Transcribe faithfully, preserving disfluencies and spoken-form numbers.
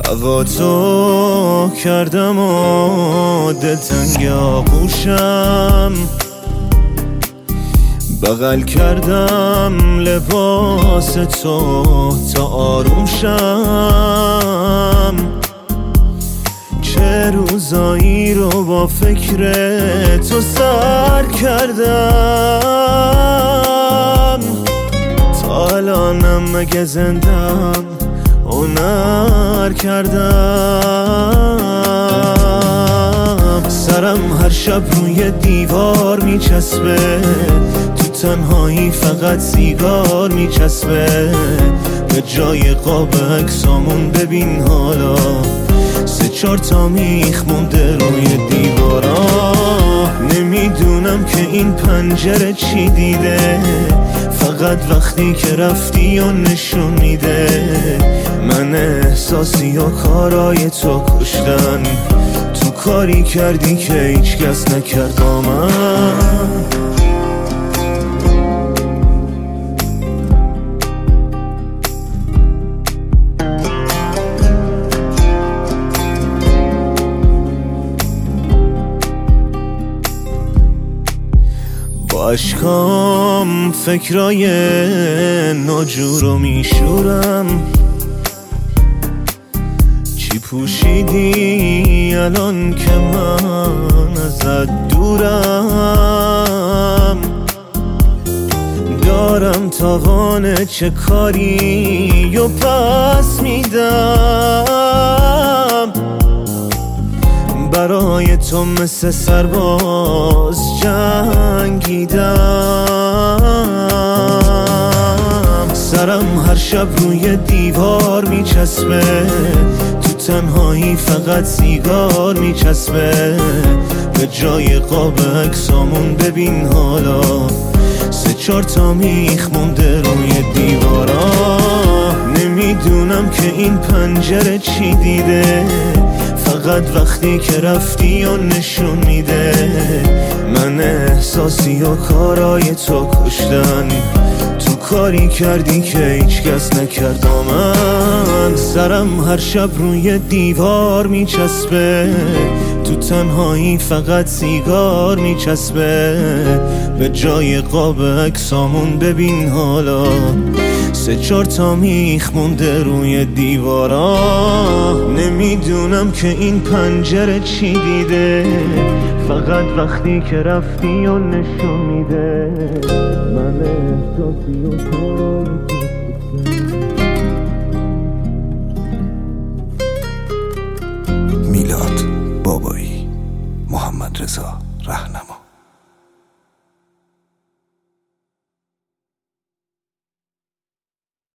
هوا تو کردم و دلتنگ آغوشم، بغل کردم لباس تو تا آروم شم. چه روزایی رو با فکر تو سر کردم، تا الانم مگه زندم هنر کردم. سرم هر شب روی دیوار میچسبه، تو تنهایی فقط سیگار میچسبه. به جای قاب عکسامون ببین حالا سه چهار تا میخ مونده روی دیوارا. نمیدونم که این پنجره چی دیده، فقط وقتی که رفتی و نشون میده. من احساسی و کارای تو کشتن، تو کاری کردی که هیچ کس نکرد با من. با اشکام فکرای ناجور رو میشورم. چی پوشیدی الان که من ازت دورم؟ دارم تاوان چه کاری و پس میدم. برای تو مثل سرباز جنگیدم. سرم هر شب روی دیوار میچسبه، تو تنهایی فقط سیگار میچسبه. به جای قاب عکسامون ببین حالا سه چهار تا میخ مونده روی دیوارا. نمیدونم که این پنجره چی دیده، فقط وقتی که رفتی و نشون میده. من احساسی و کارای تو کشتن، تو کاری کردی که هیچ کس نکرد با من. سرم هر شب روی دیوار میچسبه، تو تنهایی فقط سیگار میچسبه. به جای قاب عکسامون ببین حالا سه چهار تا میخ مونده روی دیوارا. نمیدونم که این پنجره چی دیده، فقط وقتی که رفتی و نشون میده. من احساسی و کارای میلاد بابایی، محمد رضا رهنما.